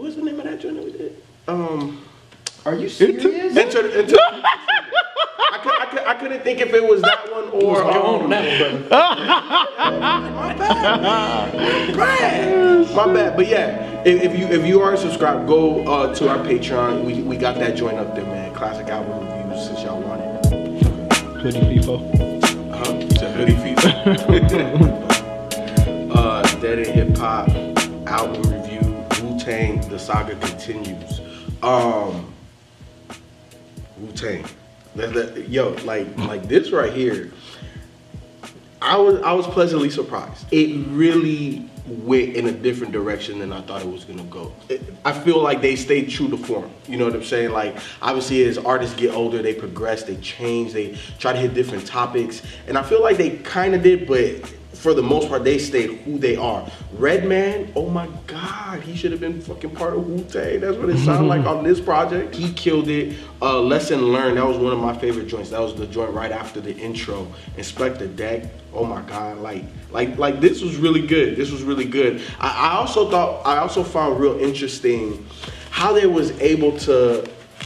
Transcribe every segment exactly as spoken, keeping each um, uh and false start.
what's the name of that joint that we did? Um, Are you serious? Enter, enter, I, could, I, could, I couldn't think if it was that one or um, that one, my bad, my bad, my bad. But yeah, if, if you if you are subscribed, go uh, to our Patreon. We we got that joint up there, man. Classic album reviews since y'all want it. Hoodie people. Uh huh. It's a hoodie people. uh, Dead in Hip Hop album review. Wu-Tang. The saga continues. Um, Wu-Tang. That, that, yo, like like this right here, I was I was pleasantly surprised. It really went in a different direction than I thought it was gonna go. It, I feel like they stayed true to form. You know what I'm saying? Like obviously as artists get older, they progress, they change, they try to hit different topics, and I feel like they kind of did, but for the most part, they stayed who they are. Redman, oh my God, he should have been fucking part of Wu-Tang. That's what it sounded like on this project. He killed it. Uh, Lesson Learned, that was one of my favorite joints. That was the joint right after the intro. Inspector Deck, oh my God, like, like, like this was really good. This was really good. I, I also thought, I also found real interesting how they was able to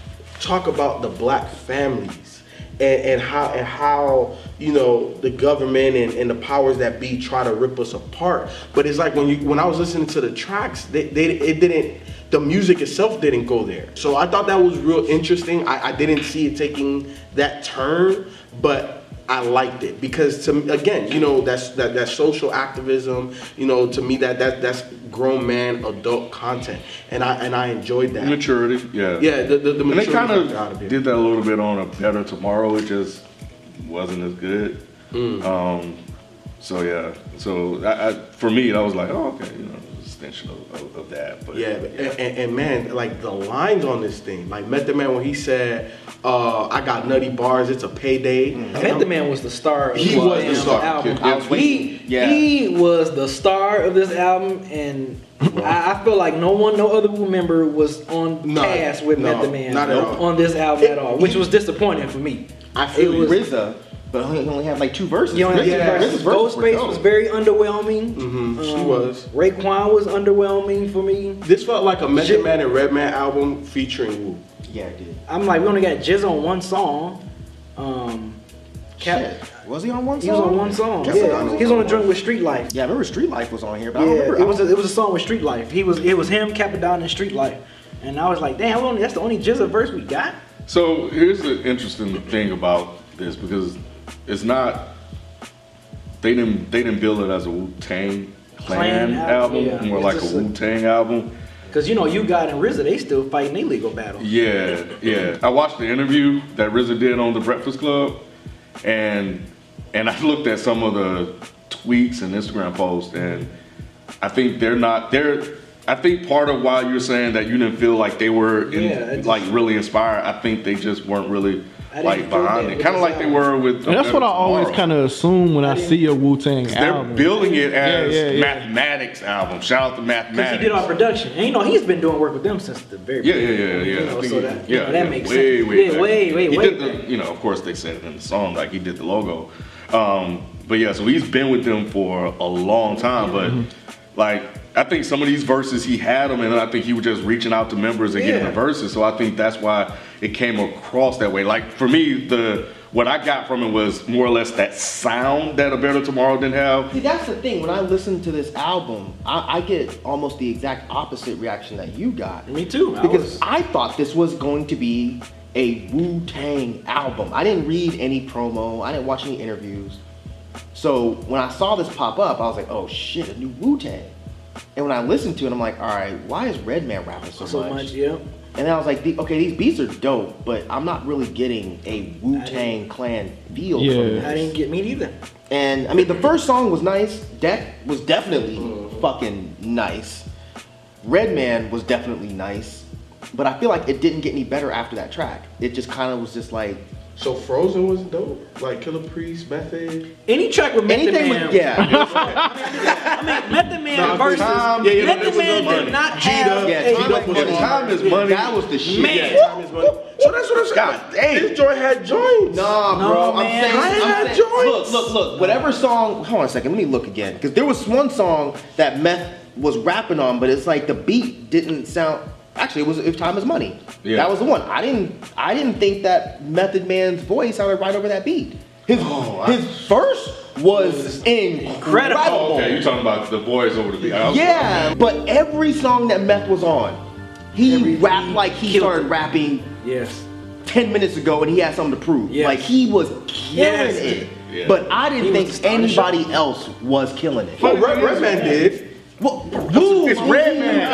talk about the black families. And, and how and how you know the government and, and the powers that be try to rip us apart. But it's like when you when I was listening to the tracks, they, they it didn't the music itself didn't go there. So I thought that was real interesting. I, I didn't see it taking that turn, but I liked it because to me, again, you know, that's that that social activism. You know, to me that that that's grown man adult content, and I and I enjoyed that maturity. Yeah, yeah. The the, the and they kind of of did that a little bit on A Better Tomorrow. It just wasn't as good. Mm. Um, so yeah, so I, I, for me, I was like, oh okay, you know. Extension of, of, of that, but yeah, yeah. And, and, and man, like the lines on this thing, like Method Man when he said, uh, "I got nutty bars, it's a payday." Mm. Method Man was the star. Of he this was the star. Album. I was he yeah. he was the star of this album, and I, I feel like no one, no other member was on no, cast with no, Method Man not at all. on this album it, at all, which he, was disappointing for me. I feel it was R Z A. But he only had like two verses. You only yeah. had two verses. Ghostface was very underwhelming. Mm-hmm. Um, she was. Raekwon was underwhelming for me. This felt like a Method Man and Redman album featuring Wu. Yeah, it did. I'm like, we only got Jizz on one song. Um, Cap- Shit. Was he on one song? He was on one song. Cap- yeah, he was on a joint with Street Life. Yeah, I remember Street Life was on here, but yeah, I don't remember. it was a, it was a song with Street Life. He was it was him, Capadon, and Street Life, and I was like, damn, only, that's the only Jizz verse we got. So here's the interesting thing about this because it's not. They didn't. They didn't build it as a Wu-Tang Clan, Clan album, yeah. more it's like a Wu-Tang album. Cause you know you got and R Z A, they still fighting their legal battle. Yeah, yeah. I watched the interview that R Z A did on the Breakfast Club, and and I looked at some of the tweets and Instagram posts, and I think they're not. They're. I think part of why you're saying that you didn't feel like they were in, yeah, just, like really inspired. I think they just weren't really. Like behind it, kind of like they were with. And that's what I always kind of assume when I, I see a Wu-Tang album. They're building it as yeah, yeah, yeah. Mathematics album. Shout out to Mathematics. Because he did our production, and you know he's been doing work with them since the very yeah, beginning. yeah, yeah, yeah. You know, so that, yeah, you know, that yeah, makes way, sense. Way, yeah, back. way, way, he way. Did the, you know, of course they said it in the song, like he did the logo. Um, but yeah, so he's been with them for a long time. But mm-hmm. like, I think some of these verses he had them, and I think he was just reaching out to members and yeah. getting the verses. So I think that's why it came across that way. Like for me, the what I got from it was more or less that sound that A Better Tomorrow didn't have. See, that's the thing. When I listen to this album, I, I get almost the exact opposite reaction that you got. Me too. I because was... I thought this was going to be a Wu-Tang album. I didn't read any promo. I didn't watch any interviews. So when I saw this pop up, I was like, oh shit, a new Wu-Tang. And when I listened to it, I'm like, all right, why is Redman rapping so, so much? much? Yeah. And then I was like, okay, these beats are dope, but I'm not really getting a Wu-Tang Clan feel yeah. from this. I didn't get me either. And I mean, the first song was nice. Deck was definitely mm. fucking nice. Redman was definitely nice. But I feel like it didn't get any better after that track. It just kind of was just like. So Frozen was dope? Like Killer Priest, Method? Any track with Method Anything Man. With, yeah. I mean, Method Man no, versus time, yeah, yeah, Method Man did not have yeah, a... time, like, was yeah, time is money. That was the shit. Man. Yeah, time is money. So that's what I'm saying. God dang. This joint had joints. Nah, No, bro. man. I'm saying, I had I'm saying joints. look, look, look. Whatever song, hold on a second, let me look again. Because there was one song that Meth was rapping on, but it's like the beat didn't sound. Actually, it was "If Time Is Money." Yeah. That was the one. I didn't. I didn't think that Method Man's voice sounded right over that beat. His Oh, I- his verse was incredible. Oh, okay, you're talking about the boys over the beat. I was- Yeah, but every song that Meth was on, he Every- rapped he like he killed started it. rapping Yes. ten minutes ago and he had something to prove. Yes. Like he was killing Yes. it. Yeah. But I didn't He was think the star of the show. anybody else was killing it. Well, Red, Redman did. Well, Woo, It's Redman.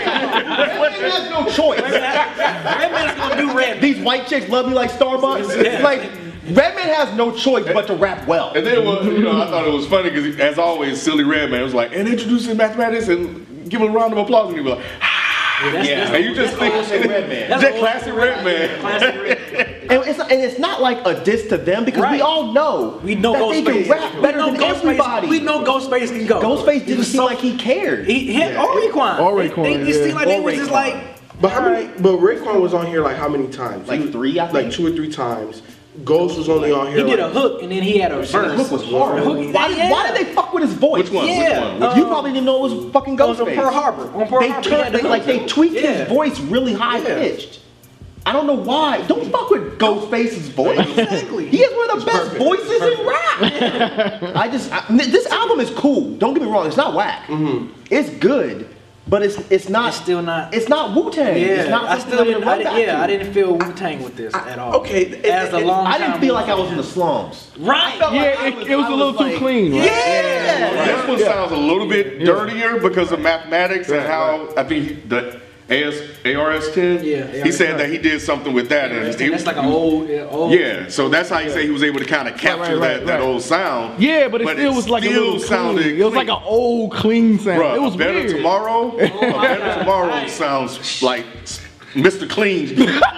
Redman has no choice. Redman's gonna do Redman. These white chicks love me like Starbucks. Yeah. Like Redman has no choice but to rap well. And then, well, you know, I thought it was funny because, as always, Silly Redman was like, and introducing mathematics and give him a round of applause. And he was like, that's, Yeah. that's and you just think, Classic Redman. That's that old classic Redman. Classic Redman. And it's, and it's not like a diss to them because we Right. all know We know that they Ghostface. can rap better we know than Ghostface, everybody. We know Ghostface can go. Ghostface He didn't was seem so- like he cared. He hit or Raekwon. Or They- Raekwon, They, they yeah. seemed like they Or was just Raekwon. like. But how many? But Raekwon was on here like how many times? Like He was- three, I think. Like two or three times. Ghost was only on here. He did a like, hook and then he had a The verse. hook was horrible. The hook- Why, did, yeah. why did they fuck with his voice? Which one? Yeah. Which one? You Um, probably didn't know it was fucking It was on Ghostface. Pearl Harbor. On Pearl They Harbor. he turned, had the they, hook. like they tweaked Yeah. his voice really high pitched. I don't know why. Don't fuck with Ghostface's voice. Exactly. He is one of the best perfect. voices in rap. I just I, this album is cool. Don't get me wrong. It's not whack. It's good, but it's it's not. It's still not- It's not Wu Tang. Yeah, It's not I something still I'm didn't. gonna I run didn't back yeah, to. I didn't feel Wu Tang with this at all. okay, it- as a it- long. I didn't time feel like I Wu was in the Tang. slums. Right. felt like Yeah, I it, was- it was I a little was too like- clean, right? Yeah. This one sounds a little bit dirtier because of mathematics and how I think he, the A S, A R S ten. Yeah, he said that he did something with that, and he, That's like an old, yeah, old. yeah. So that's how he said he was able to kind of capture right, right, that, that right. old sound. Yeah, but it still was like a still little sounded clean. It was clean. like an old clean sound. Bruh, it was Better weird. Tomorrow. A Better God. Tomorrow Right. sounds like Mister Clean.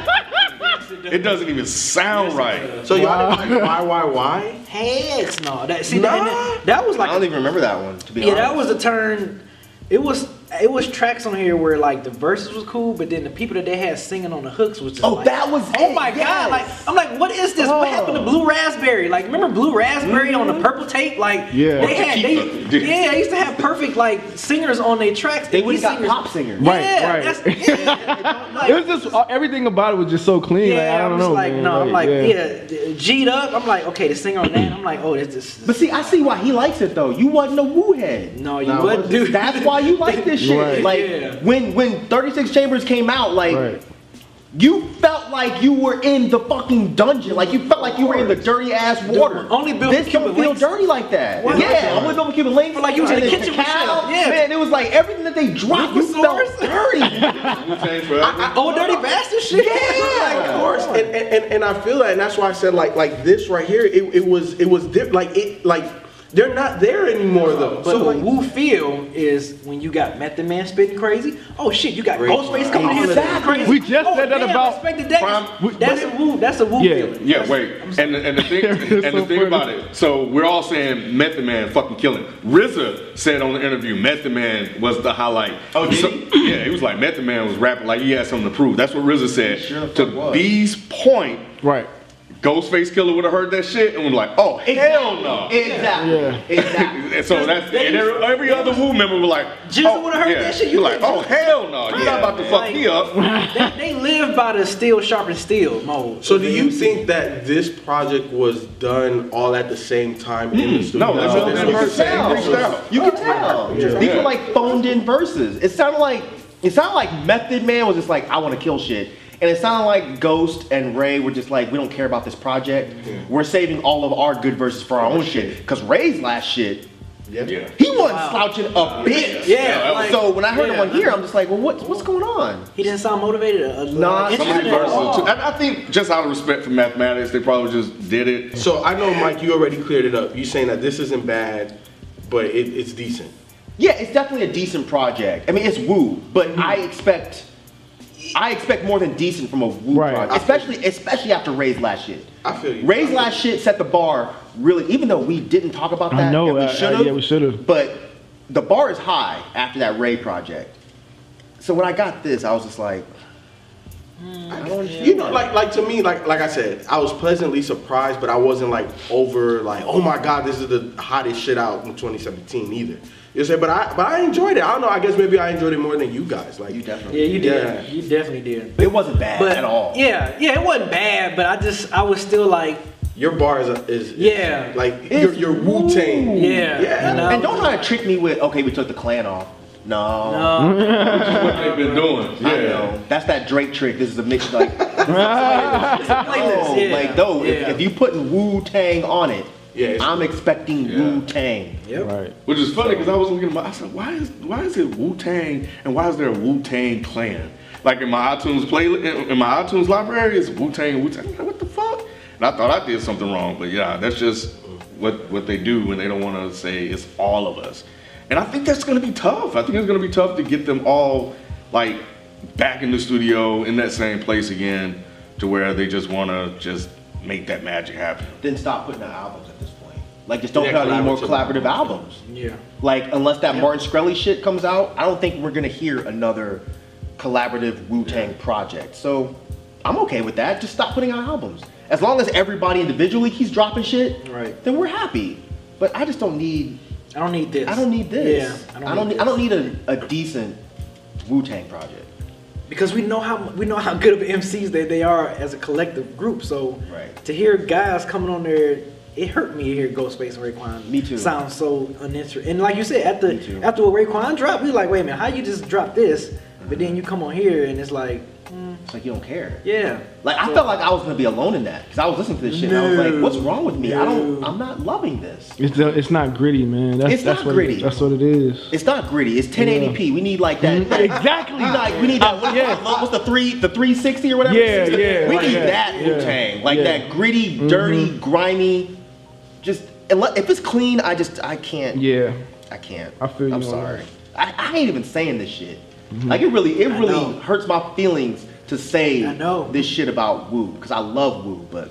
It doesn't even sound right. So y'all didn't like why, why, why? Heck no. That see Nah. that, that was I like don't even remember that one. To be yeah, honest. that was a turn. It was it was tracks on here where like the verses was cool, but then the people that they had singing on the hooks was just Oh, like, that was oh it, my yes. god! Like I'm like, what is this? What Oh. happened to Blue Raspberry? Like remember Blue Raspberry on the purple tape? Like Yeah. they had they, yeah, they used to have perfect like singers on their tracks. They and would these have got singers- pop singers. Right, yeah, right. That's, yeah, like, It was just uh, everything about it was just so clean. like, yeah, I don't I'm just know. like, man. no, I'm like, yeah. yeah, G'd up. I'm like, okay, the singer on that. I'm like, oh, this is. But see, I see why he likes it though. You wasn't a Wu head. No, you Nah, wouldn't do That's why you like this shit. Right. Like Yeah. when when thirty-six Chambers came out, like Right. you felt like you were in the fucking dungeon. Like you felt like you were in the dirty ass water. only built this for don't Cuban feel links. dirty like that. What? Yeah, only built for Cuban links. Like you was in and the then kitchen with Cacao. shit. Yeah. Man, it was like everything that they dropped, you Liquid felt Source. dirty. Wu-Tang Forever. Old dirty bastard shit. Yeah. Of course, and, and, and, and I feel that, and that's why I said like like this right here. It, it was it was dip, like it like they're not there anymore though. But So the like, Wu feel is when you got Method Man spitting crazy. Oh shit, you got Ghostface coming in here spitting Exactly. crazy. We just oh, said that damn, about- Respect the Dex. Prime- That's a Wu. That's a Wu Yeah. feeling. Yeah, wait. And the, and the thing, It's and the so thing funny. about it. So we're all saying Method Man fucking killing. R Z A said on the interview, Method Man was the highlight. Oh, did so, he? Yeah, he was like Method Man was rapping like he had something to prove. That's what R Z A said. Sure the fuck to was. B's point, Right. Ghostface Killer would have heard that shit and was like, oh hell no. Exactly. Yeah. Exactly. And so that's and every, every other Wu member was like, Jizza oh, would've heard yeah. that shit, You you like, would've- oh hell no, you're not about to fuck Like- me up. They, they live by the steel sharpen steel mode. so do you think that this project was done all at the same time in the studio? No, that's No, what you they can said. tell. Reached out. You can tell. Yeah. These Yeah. were like phoned in verses. It sounded like it sounded like Method Man was just like, I want to kill shit. And it sounded like Ghost and Ray were just like, we don't care about this project. We're saving all of our good verses for our own shit. Cause Ray's last shit, Yeah. Yeah. he wasn't Wow. slouching a bit. Yeah, like- so when I heard him yeah. on here, I'm just like, well, what's what's going on? He didn't sound motivated. Uh, Nah, like, some Some of these interested at all. verses, too. And I think just out of respect for mathematics, they probably just did it. So I know, Mike, you already cleared it up. You saying that this isn't bad, but it, it's decent. Yeah, it's definitely a decent project. I mean, it's Woo, but I expect, I expect more than decent from a Woo Right. project, especially especially after Ray's last shit. I feel you. Ray's last shit set the bar really, even though we didn't talk about that. I know, and we uh, uh, should have. yeah, we should've. But the bar is high after that Ray project. So when I got this, I was just like, I don't understand. You know, like like to me, like like I said, I was pleasantly surprised, but I wasn't like over like, oh my god, this is the hottest shit out in twenty seventeen either. You say, but I but I enjoyed it. I don't know. I guess maybe I enjoyed it more than you guys. Like You definitely. Yeah, you did. Yeah. You definitely did. It wasn't bad But at all. yeah, yeah, it wasn't bad, but I just I was still like, your bar is, is, is Yeah. like your your Wu Tang. yeah, Yeah. and, I And don't was- try to trick me with, okay, we took the Klan off. No. no, What they've been doing. I Yeah. know. That's that Drake trick. This is a mix like, playlist, no, yeah, like no. If, yeah. if you putting Wu Tang on it, Yeah, it's- I'm expecting Yeah. Wu Tang. Yep. Right. Which is funny because I was looking at my, I said, why is why is it Wu Tang and why is there a Wu Tang Clan? Like in my iTunes play in my iTunes library, it's Wu Tang and Wu Tang. Like, what the fuck? And I thought I did something wrong, but yeah, that's just what what they do when they don't want to say it's all of us. And I think that's gonna be tough. I think it's gonna be tough to get them all like back in the studio in that same place again, to where they just want to just make that magic happen. Then stop putting out albums at this point. Like just don't Yeah, put out any more collaborative collaborative albums. Yeah. Like unless that Martin Shkreli shit comes out, I don't think we're gonna hear another collaborative Wu-Tang project. So I'm okay with that. Just stop putting out albums. As long as everybody individually keeps dropping shit, Right. then we're happy. But I just don't need I don't need this. I don't need this. Yeah, I don't, I don't need, I don't need a, a decent Wu-Tang project. because we know how we know how good of M Cs that they are as a collective group. So Right. to hear guys coming on there, it hurt me to hear Ghostface and Raekwon. Me too. Sound so uninteresting. And like you said, at Me the too. after what Raekwon dropped, we were like, wait a minute, how you just drop this, but then you come on here and it's like, mm, It's like you don't care. yeah. Like I So- felt like I was gonna be alone in that because I was listening to this shit and I was like, No. "What's wrong with me? I don't. No. I'm not loving this. It's uh, it's not gritty, man. That's It's that's not what gritty. It, that's what it is. It's not gritty. It's ten eighty p. We need like that. that- Exactly. We, like, we need that. What, Yeah. what- what's the three? The three sixty or whatever. Yeah, sixty? yeah, We like need that. that Yeah. Wu-Tang, like Yeah. that gritty, dirty, grimy. Just unless, if it's clean, I just I can't. Yeah. I can't. I feel you I'm on sorry. I, I ain't even saying this shit. Like it really, it I really know. hurts my feelings to say I know. this shit about Wu because I love Wu, but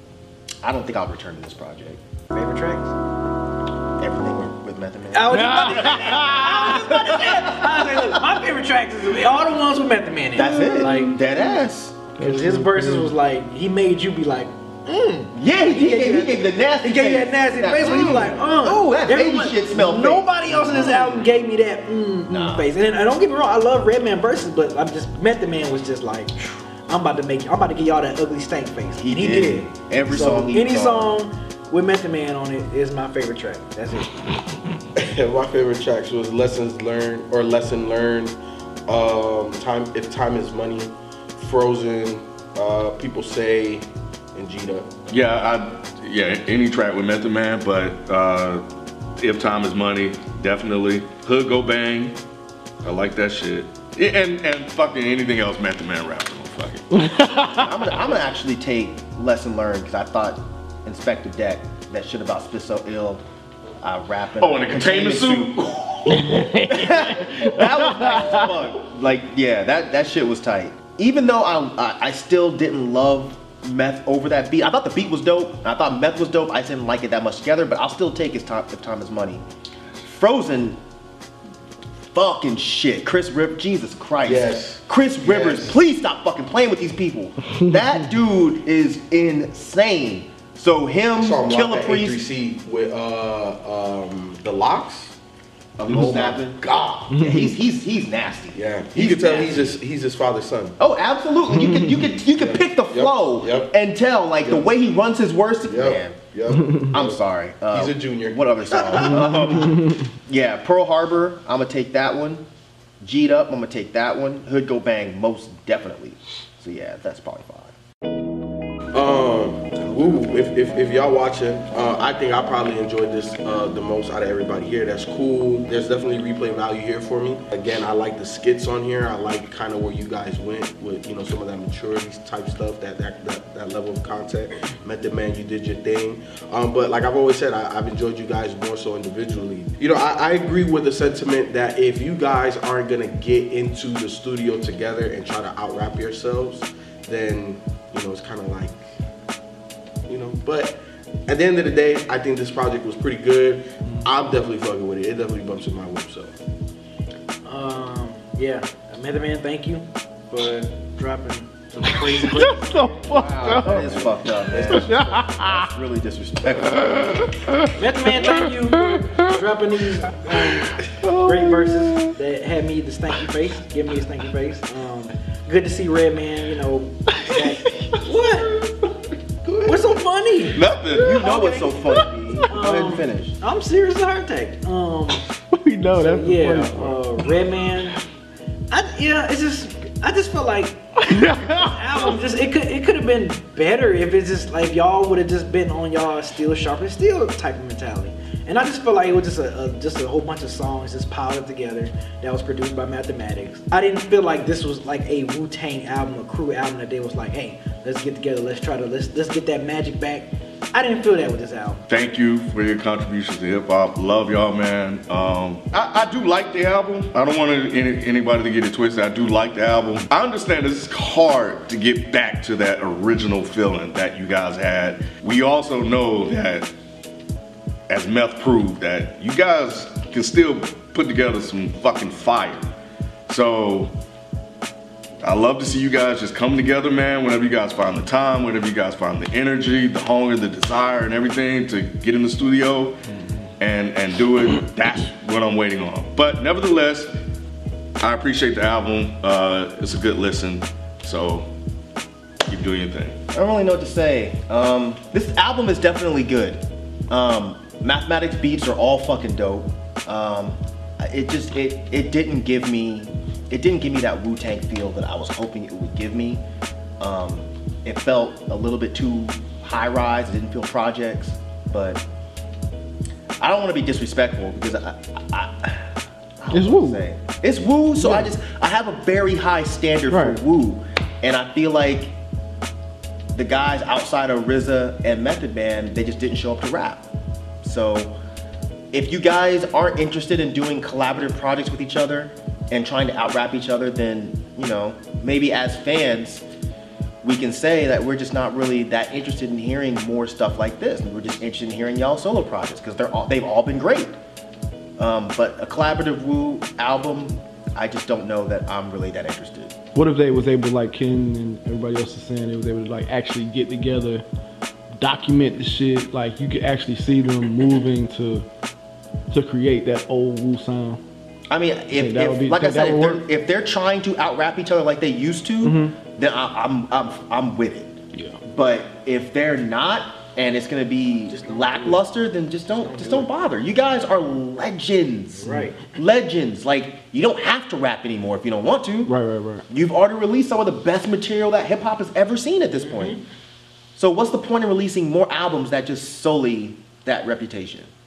I don't think I'll return to this project. Favorite tracks? Everything with, with Method Man. I was just about to say that. I was just about to say that. I was like, look, my favorite tracks is all the ones with Method Man in. That's it. Like, Dead ass. because his verses was like, he made you be like, mm. Yeah, he, He gave gave, you he gave the nasty. He gave you that face. nasty face when you was like, uh. Oh, that baby Everyone- shit smell fake. Nobody else in this album gave me that mm, mm Nah. face. And, and don't get me wrong, I love Redman verses, but I'm just Method Man was just like, I'm about to make, I'm about to give y'all that ugly stank face. He And he did. did. Every So song he any was song with Method Man on it is my favorite track. That's it. My favorite tracks was Lessons Learned or Lesson Learned, um, Time If Time Is Money, Frozen, uh, People Say, and Jita. Yeah, I yeah, any track with Method Man, but uh, If Time Is Money, definitely. Hood Go Bang, I like that shit. Yeah, and and fucking anything else Method Man rapping on, fuck it. I'm gonna, I'm gonna actually take Lesson Learned because I thought Inspector Deck, that shit about Spit So Ill, uh, rapping. Oh, in a containment suit. That was nice as fuck. Like, yeah, that, that shit was tight. Even though I, I I still didn't love Meth over that beat. I thought the beat was dope. And I thought Meth was dope. I just didn't like it that much together, but I'll still take his time if time is money. Frozen, fucking shit. Chris Rivers, Jesus Christ. Yes. Chris Rivers, Yes. please stop fucking playing with these people. That dude is insane. So him, Saw him Killer live at A three Priest, C with uh, um, the Locks. oh Oh my my God. yeah, he's he's he's nasty. Yeah, He's you can tell nasty. he's his he's his father's son. Oh, absolutely. You can you can you can Yep. pick the Yep. flow Yep. and tell like the Yep. way he runs his words. To, Man, Yep. I'm sorry. Uh, He's a junior. What other song? um, yeah, Pearl Harbor. I'm gonna take that one. G'd Up. I'm gonna take that one. Hood Go Bang. Most definitely. So yeah, that's probably five. Um, ooh, if, if, if y'all watching, uh, I think I probably enjoyed this uh, the most out of everybody here. That's cool. There's definitely replay value here for me. Again, I like the skits on here. I like kind of where you guys went with, you know, some of that maturity type stuff, that that, that, that level of content. Method Man, you did your thing. Um, but like I've always said, I, I've enjoyed you guys more so individually. You know, I, I agree with the sentiment that if you guys aren't gonna get into the studio together and try to out-rap yourselves, then, you know, it's kind of like, you know, but at the end of the day, I think this project was pretty good. I'm definitely fucking with it. It definitely bumps in my whip, so. Um, yeah, Method Man, thank you for dropping some crazy breaks. So fucked Wow, that up. is fucked up. That's, disrespectful. That's really disrespectful. Method Man, thank you for dropping these um, great verses that had me the stanky face, give me a stanky face. Um, good to see Redman, you know. Back. What? What's so funny? Nothing. You know what's so funny. Go ahead and finish. I'm serious as a heart attack. Um, We know so that's the yeah, funny part. uh, Redman. I yeah, it's just I just felt like album just it could it could have been better if it's just like y'all would have just been on y'all steel sharp and steel type of mentality. And I just felt like it was just a, a just a whole bunch of songs just piled up together that was produced by Mathematics. I didn't feel like this was like a Wu-Tang album, a crew album that they was like, hey, let's get together, let's try to let's let's get that magic back. I didn't feel that with this album. Thank you for your contributions to hip hop. Love y'all, man. Um, I, I do like the album. I don't want any, anybody to get it twisted. I do like the album. I understand it's hard to get back to that original feeling that you guys had. We also know that, as Meth proved, that you guys can still put together some fucking fire. So I love to see you guys just come together, man, whenever you guys find the time, whenever you guys find the energy, the hunger, the desire, and everything to get in the studio and, and do it. That's what I'm waiting on. But nevertheless, I appreciate the album. Uh, it's a good listen. So keep doing your thing. I don't really know what to say. Um, this album is definitely good. Um, Mathematics beats are all fucking dope. Um, it just it it didn't give me it didn't give me that Wu-Tang feel that I was hoping it would give me. Um, it felt a little bit too high rise. It didn't feel projects, but I don't want to be disrespectful because I, I, I, I It's don't know what Wu. to say. It's Wu, so Yeah. I just I have a very high standard Right. for Wu, and I feel like the guys outside of R Z A and Method Man, they just didn't show up to rap. So if you guys aren't interested in doing collaborative projects with each other and trying to out-rap each other, then, you know, maybe as fans, we can say that we're just not really that interested in hearing more stuff like this. We're just interested in hearing y'all solo projects because they're all, they've all been great. Um, but a collaborative Wu album, I just don't know that I'm really that interested. What if they was able, like Ken and everybody else is saying, they was able to like actually get together, document the shit, like you could actually see them moving to to create that old Wu sound. I mean, if, that would if be- like I that- that said, if would they're, work? if they're trying to out-rap each other like they used to, Mm-hmm. then I, I'm, I'm, I'm with it. Yeah. But if they're not, and it's gonna be lackluster, then just don't, just don't bother. You guys are legends, Right. Legends. Like you don't have to rap anymore if you don't want to. Right, right, right. You've already released some of the best material that hip hop has ever seen at this point. So what's the point of releasing more albums that just sully that reputation?